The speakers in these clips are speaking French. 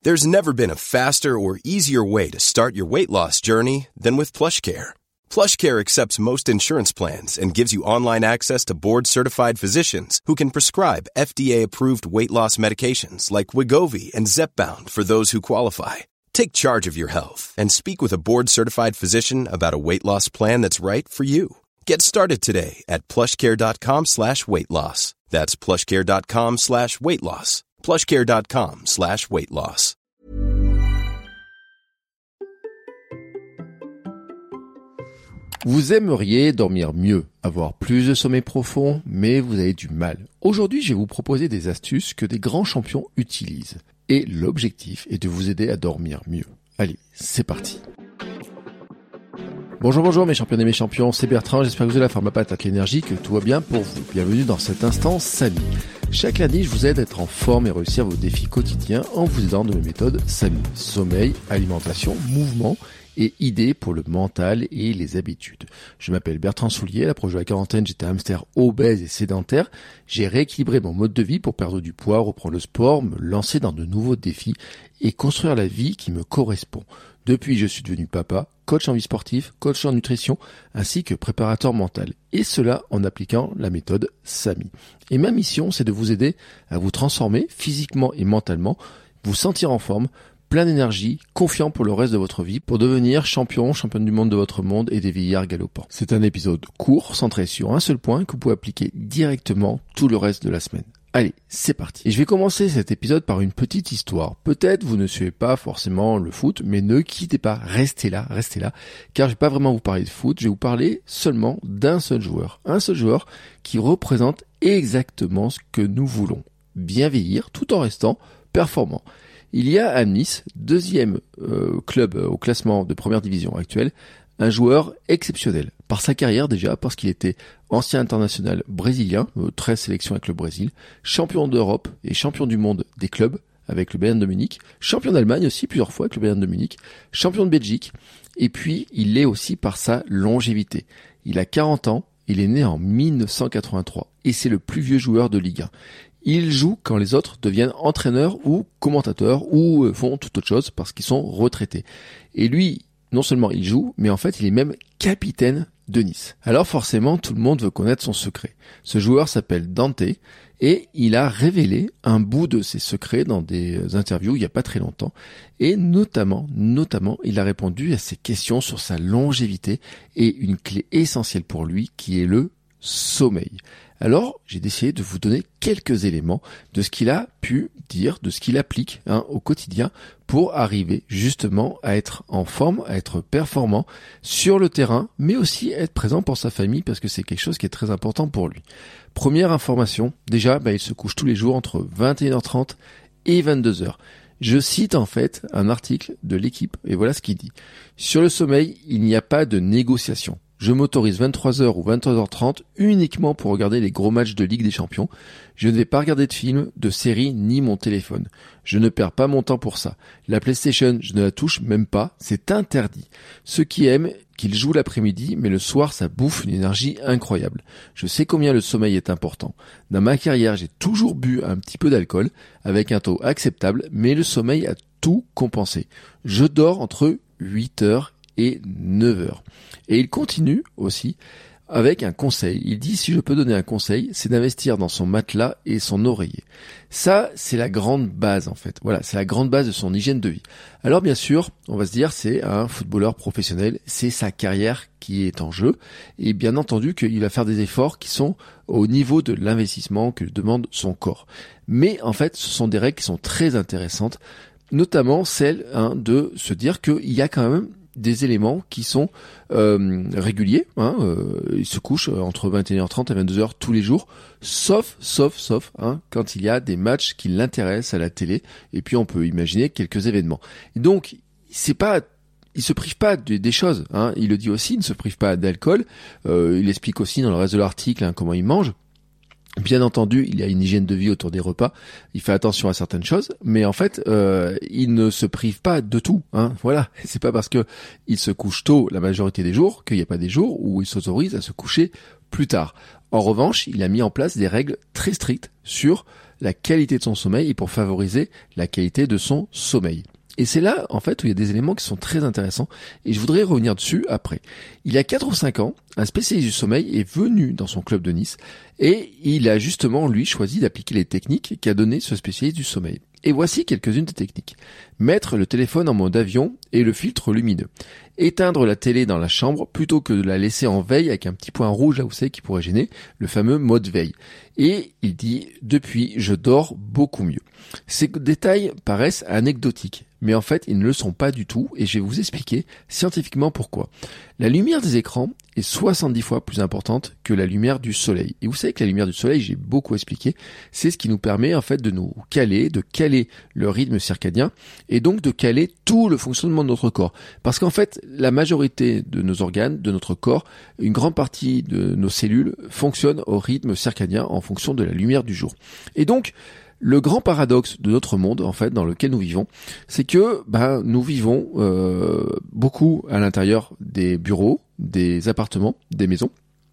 There's never been a faster or easier way to start your weight loss journey than with PlushCare. PlushCare accepts most insurance plans and gives you online access to board-certified physicians who can prescribe FDA-approved weight loss medications like Wegovy and Zepbound for those who qualify. Take charge of your health and speak with a board-certified physician about a weight loss plan that's right for you. Get started today at plushcare.com/weight loss. That's plushcare.com/weight loss. plushcare.com/weight loss. Vous aimeriez dormir mieux, avoir plus de sommeil profond, mais vous avez du mal. Aujourd'hui, je vais vous proposer des astuces que des grands champions utilisent. Et l'objectif est de vous aider à dormir mieux. Allez, c'est parti. Bonjour mes champions et mes champions, c'est Bertrand, j'espère que vous avez la forme à patate, l'énergie, que tout va bien pour vous. Bienvenue dans cet instant Samy. Chaque lundi, je vous aide à être en forme et réussir vos défis quotidiens en vous aidant de mes méthodes Samy. Sommeil, alimentation, mouvement et idées pour le mental et les habitudes. Je m'appelle Bertrand Soulier, à l'approche de la quarantaine, j'étais hamster obèse et sédentaire. J'ai rééquilibré mon mode de vie pour perdre du poids, reprendre le sport, me lancer dans de nouveaux défis et construire la vie qui me correspond. Depuis, je suis devenu papa, coach en vie sportive, coach en nutrition, ainsi que préparateur mental. Et cela en appliquant la méthode Samy. Et ma mission, c'est de vous aider à vous transformer physiquement et mentalement, vous sentir en forme, plein d'énergie, confiant pour le reste de votre vie, pour devenir championne du monde de votre monde et des vieillards galopants. C'est un épisode court, centré sur un seul point que vous pouvez appliquer directement tout le reste de la semaine. Allez, c'est parti. Et je vais commencer cet épisode par une petite histoire. Peut-être vous ne suivez pas forcément le foot, mais ne quittez pas, restez là, car je vais pas vraiment vous parler de foot, je vais vous parler seulement d'un seul joueur. Un seul joueur qui représente exactement ce que nous voulons. Bien vieillir tout en restant performant. Il y a à Nice, deuxième club au classement de première division actuelle, un joueur exceptionnel. Par sa carrière déjà, parce qu'il était ancien international brésilien, 13 sélections avec le Brésil, champion d'Europe et champion du monde des clubs avec le Bayern de Munich, champion d'Allemagne aussi plusieurs fois avec le Bayern de Munich, champion de Belgique, et puis il l'est aussi par sa longévité. Il a 40 ans, il est né en 1983 et c'est le plus vieux joueur de Ligue 1. Il joue quand les autres deviennent entraîneurs ou commentateurs ou font toute autre chose parce qu'ils sont retraités. Et lui, non seulement il joue, mais en fait il est même capitaine de Nice. Alors forcément, tout le monde veut connaître son secret. Ce joueur s'appelle Dante et il a révélé un bout de ses secrets dans des interviews il n'y a pas très longtemps. Et notamment, il a répondu à ses questions sur sa longévité et une clé essentielle pour lui qui est le sommeil. Alors, j'ai décidé de vous donner quelques éléments de ce qu'il a pu dire, de ce qu'il applique au quotidien pour arriver justement à être en forme, à être performant sur le terrain, mais aussi être présent pour sa famille parce que c'est quelque chose qui est très important pour lui. Première information, déjà, il se couche tous les jours entre 21h30 et 22h. Je cite en fait un article de l'équipe et voilà ce qu'il dit. Sur le sommeil, il n'y a pas de négociation. Je m'autorise 23h ou 23h30 uniquement pour regarder les gros matchs de Ligue des Champions. Je ne vais pas regarder de films, de séries, ni mon téléphone. Je ne perds pas mon temps pour ça. La PlayStation, je ne la touche même pas, c'est interdit. Ceux qui aiment qu'ils jouent l'après-midi, mais le soir, ça bouffe une énergie incroyable. Je sais combien le sommeil est important. Dans ma carrière, j'ai toujours bu un petit peu d'alcool, avec un taux acceptable, mais le sommeil a tout compensé. Je dors entre 8h et 9h. Et il continue aussi avec un conseil. Il dit, si je peux donner un conseil, c'est d'investir dans son matelas et son oreiller. Ça, c'est la grande base en fait. Voilà, c'est la grande base de son hygiène de vie. Alors bien sûr, on va se dire, c'est un footballeur professionnel, c'est sa carrière qui est en jeu. Et bien entendu qu'il va faire des efforts qui sont au niveau de l'investissement que demande son corps. Mais en fait, ce sont des règles qui sont très intéressantes, notamment celle de se dire qu'il y a quand même des éléments qui sont réguliers. Il se couche entre 21h30 et 22h tous les jours, sauf quand il y a des matchs qui l'intéressent à la télé. Et puis on peut imaginer quelques événements. Et donc il se prive pas des choses. Il le dit aussi, il ne se prive pas d'alcool. Il explique aussi dans le reste de l'article comment il mange. Bien entendu, il y a une hygiène de vie autour des repas, il fait attention à certaines choses, mais en fait, il ne se prive pas de tout. Voilà, c'est pas parce que il se couche tôt la majorité des jours qu'il n'y a pas des jours où il s'autorise à se coucher plus tard. En revanche, il a mis en place des règles très strictes sur la qualité de son sommeil et pour favoriser la qualité de son sommeil. Et c'est là, en fait, où il y a des éléments qui sont très intéressants, et je voudrais revenir dessus après. Il y a 4 ou 5 ans, un spécialiste du sommeil est venu dans son club de Nice, et il a justement, lui, choisi d'appliquer les techniques qu'a donné ce spécialiste du sommeil. Et voici quelques-unes des techniques. Mettre le téléphone en mode avion et le filtre lumineux. Éteindre la télé dans la chambre plutôt que de la laisser en veille avec un petit point rouge là où c'est qui pourrait gêner, le fameux mode veille. Et il dit, depuis, je dors beaucoup mieux. Ces détails paraissent anecdotiques, mais en fait, ils ne le sont pas du tout, et je vais vous expliquer scientifiquement pourquoi. La lumière des écrans est 70 fois plus importante que la lumière du soleil. Et vous savez que la lumière du soleil, j'ai beaucoup expliqué, c'est ce qui nous permet en fait de nous caler, de caler le rythme circadien, et donc de caler tout le fonctionnement de notre corps. Parce qu'en fait, la majorité de nos organes, de notre corps, une grande partie de nos cellules fonctionnent au rythme circadien en fonction de la lumière du jour. Et donc, le grand paradoxe de notre monde, en fait, dans lequel nous vivons, c'est que nous vivons beaucoup à l'intérieur des bureaux, des appartements, des maisons,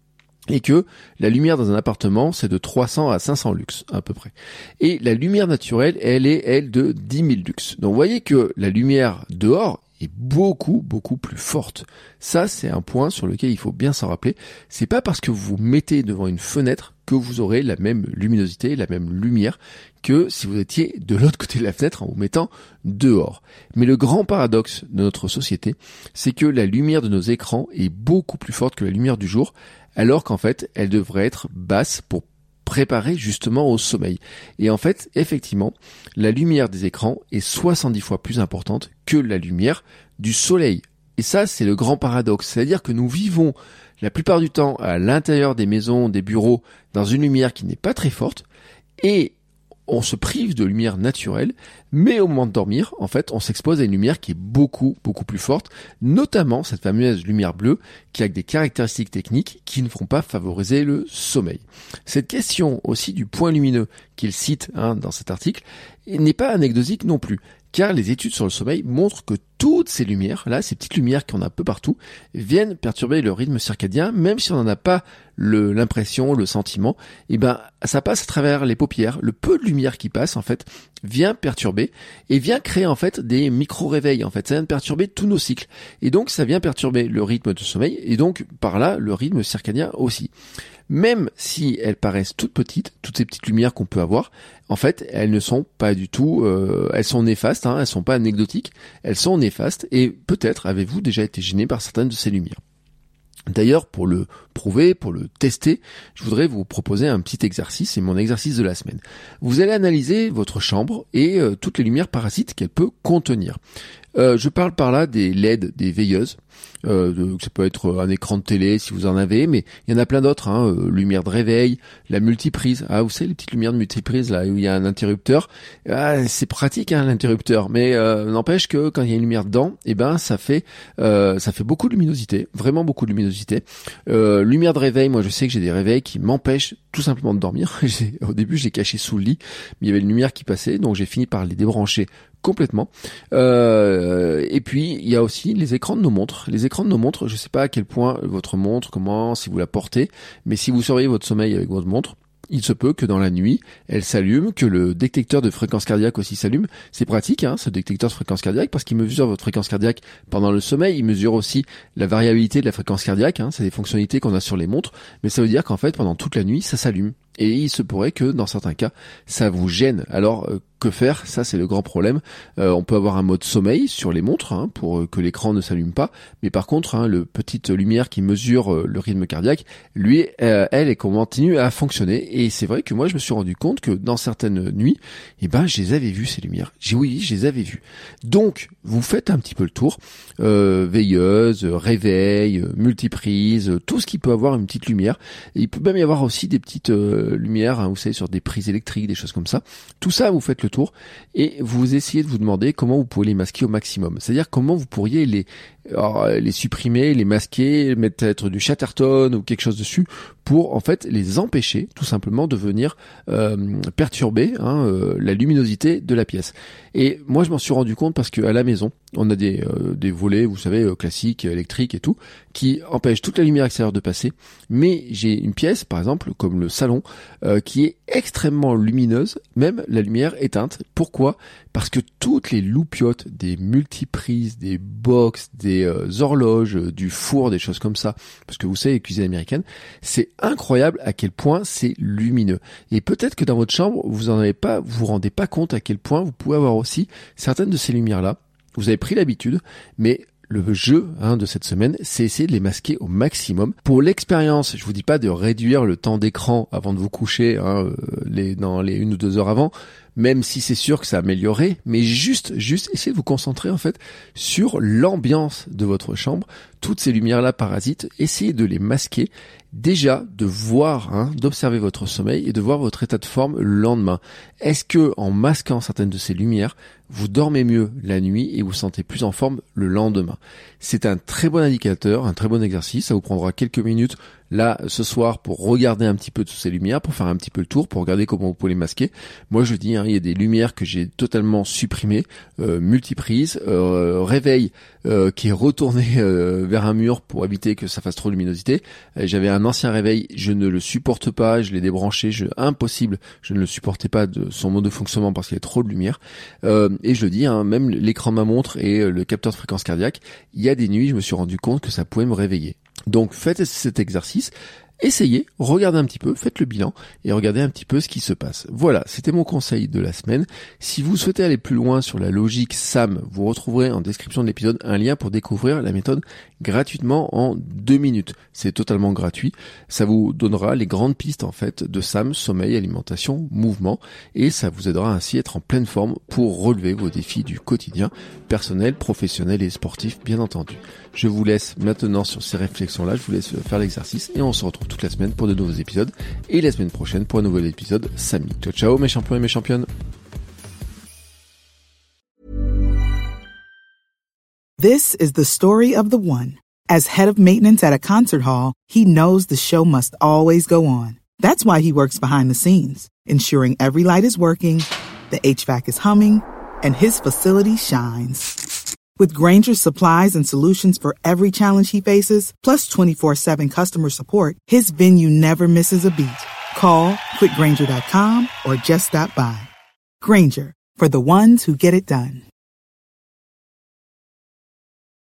et que la lumière dans un appartement, c'est de 300 à 500 lux, à peu près. Et la lumière naturelle, elle est, de 10 000 lux. Donc vous voyez que la lumière dehors est beaucoup plus forte. Ça, c'est un point sur lequel il faut bien s'en rappeler. C'est pas parce que vous vous mettez devant une fenêtre que vous aurez la même luminosité, la même lumière que si vous étiez de l'autre côté de la fenêtre en vous mettant dehors. Mais le grand paradoxe de notre société, c'est que la lumière de nos écrans est beaucoup plus forte que la lumière du jour, alors qu'en fait, elle devrait être basse pour préparer justement au sommeil. Et en fait, effectivement, la lumière des écrans est 70 fois plus importante que la lumière du soleil. Et ça, c'est le grand paradoxe. C'est-à-dire que nous vivons la plupart du temps à l'intérieur des maisons, des bureaux, dans une lumière qui n'est pas très forte, et on se prive de lumière naturelle, mais au moment de dormir, en fait, on s'expose à une lumière qui est beaucoup plus forte, notamment cette fameuse lumière bleue qui a des caractéristiques techniques qui ne vont pas favoriser le sommeil. Cette question aussi du point lumineux qu'il cite dans cet article n'est pas anecdotique non plus, car les études sur le sommeil montrent que toutes ces lumières, là, ces petites lumières qu'on a un peu partout, viennent perturber le rythme circadien, même si on n'en a pas l'impression, le sentiment, ça passe à travers les paupières. Le peu de lumière qui passe, en fait, vient perturber et vient créer, en fait, des micro-réveils, en fait. Ça vient perturber tous nos cycles. Et donc, ça vient perturber le rythme de sommeil et donc, par là, le rythme circadien aussi. Même si elles paraissent toutes petites, toutes ces petites lumières qu'on peut avoir, en fait, elles ne sont pas du tout, elles sont néfastes, elles sont pas anecdotiques, elles sont néfastes, et peut-être avez-vous déjà été gêné par certaines de ces lumières. D'ailleurs, pour le prouver, pour le tester, je voudrais vous proposer un petit exercice, c'est mon exercice de la semaine. Vous allez analyser votre chambre et toutes les lumières parasites qu'elle peut contenir. Je parle par là des LED, des veilleuses. Ça peut être un écran de télé si vous en avez, mais il y en a plein d'autres, lumière de réveil, la multiprise. Vous savez les petites lumières de multiprise là où il y a un interrupteur. C'est pratique l'interrupteur, mais n'empêche que quand il y a une lumière dedans, ça fait beaucoup de luminosité, vraiment beaucoup de luminosité. Lumière de réveil, moi je sais que j'ai des réveils qui m'empêchent tout simplement de dormir. Au début j'ai caché sous le lit, mais il y avait une lumière qui passait, donc j'ai fini par les débrancher complètement. Et puis il y a aussi les écrans de nos montres. Les écrans de nos montres, je sais pas à quel point votre montre, si vous la portez, mais si vous surveillez votre sommeil avec votre montre, il se peut que dans la nuit, elle s'allume, que le détecteur de fréquence cardiaque aussi s'allume. C'est pratique, ce détecteur de fréquence cardiaque, parce qu'il mesure votre fréquence cardiaque pendant le sommeil. Il mesure aussi la variabilité de la fréquence cardiaque. C'est des fonctionnalités qu'on a sur les montres. Mais ça veut dire qu'en fait, pendant toute la nuit, ça s'allume. Et il se pourrait que, dans certains cas, ça vous gêne. Alors, que faire? Ça, c'est le grand problème. On peut avoir un mode sommeil sur les montres, pour que l'écran ne s'allume pas. Mais par contre, le petite lumière qui mesure le rythme cardiaque, lui, elle continue à fonctionner. Et c'est vrai que moi, je me suis rendu compte que dans certaines nuits, je les avais vues, ces lumières. Oui, je les avais vues. Donc, vous faites un petit peu le tour. Veilleuse, réveil, multiprise, tout ce qui peut avoir une petite lumière. Et il peut même y avoir aussi des petites lumière, vous savez, sur des prises électriques, des choses comme ça. Tout ça, vous faites le tour et vous essayez de vous demander comment vous pouvez les masquer au maximum. C'est-à-dire comment vous pourriez les supprimer, les masquer, mettre peut-être du Chatterton ou quelque chose dessus pour en fait les empêcher tout simplement de venir perturber la luminosité de la pièce. Et moi je m'en suis rendu compte parce que à la maison on a des volets, vous savez, classiques, électriques et tout, qui empêchent toute la lumière extérieure de passer. Mais j'ai une pièce, par exemple, comme le salon, qui est extrêmement lumineuse, même la lumière éteinte. Pourquoi ? Parce que toutes les loupiotes des multiprises, des box, des horloges, du four, des choses comme ça, parce que vous savez, les cuisines américaines, c'est incroyable à quel point c'est lumineux. Et peut-être que dans votre chambre, vous vous rendez pas compte à quel point vous pouvez avoir aussi certaines de ces lumières-là. Vous avez pris l'habitude, mais le jeu de cette semaine, c'est essayer de les masquer au maximum. Pour l'expérience, je vous dis pas de réduire le temps d'écran avant de vous coucher, dans les 1 ou 2 heures avant, même si c'est sûr que ça a amélioré, mais juste essayez de vous concentrer en fait sur l'ambiance de votre chambre. Toutes ces lumières-là parasites, essayez de les masquer. Déjà, de voir, d'observer votre sommeil et de voir votre état de forme le lendemain. Est-ce que, en masquant certaines de ces lumières, vous dormez mieux la nuit et vous sentez plus en forme le lendemain? C'est un très bon indicateur, un très bon exercice. Ça vous prendra quelques minutes là ce soir pour regarder un petit peu toutes ces lumières, pour faire un petit peu le tour, pour regarder comment vous pouvez les masquer. Moi je dis, il y a des lumières que j'ai totalement supprimées, multiprise, réveil qui est retourné vers un mur pour éviter que ça fasse trop de luminosité. J'avais un ancien réveil, je ne le supporte pas, je l'ai débranché, impossible, je ne le supportais pas de son mode de fonctionnement parce qu'il y a trop de lumière. Et je le dis, même l'écran de ma montre et le capteur de fréquence cardiaque, il y a des nuits, je me suis rendu compte que ça pouvait me réveiller. Donc faites cet exercice, essayez, regardez un petit peu, faites le bilan et regardez un petit peu ce qui se passe. Voilà, c'était mon conseil de la semaine. Si vous souhaitez aller plus loin sur la logique SAM, vous retrouverez en description de l'épisode un lien pour découvrir la méthode gratuitement en 2 minutes. C'est totalement gratuit. Ça vous donnera les grandes pistes en fait de SAM, sommeil, alimentation, mouvement, et ça vous aidera ainsi à être en pleine forme pour relever vos défis du quotidien, personnel, professionnel et sportif bien entendu. Je vous laisse maintenant sur ces réflexions-là, je vous laisse faire l'exercice et on se retrouve toute la semaine pour de nouveaux épisodes et la semaine prochaine pour un nouvel épisode Samy. Ciao ciao mes champions et mes championnes. This is the story of the one. As head of maintenance at a concert hall, he knows the show must always go on. That's why he works behind the scenes, ensuring every light is working, the HVAC is humming, and his facility shines. With Grainger's supplies and solutions for every challenge he faces, plus 24/7 customer support, his venue never misses a beat. Call quickgrainger.com or just stop by. Grainger, for the ones who get it done.